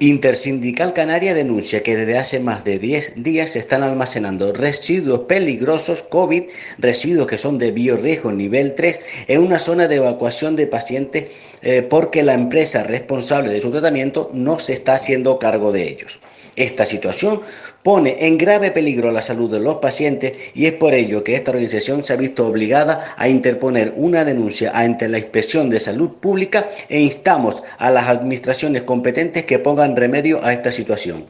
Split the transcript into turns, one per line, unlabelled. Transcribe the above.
Intersindical Canaria denuncia que desde hace más de 10 días se están almacenando residuos peligrosos COVID, residuos que son de biorriesgo nivel 3, en una zona de evacuación de pacientes porque la empresa responsable de su tratamiento no se está haciendo cargo de ellos. Esta situación pone en grave peligro la salud de los pacientes y es por ello que esta organización se ha visto obligada a interponer una denuncia ante la Inspección de Salud Pública e instamos a las administraciones competentes que pongan remedio a esta situación.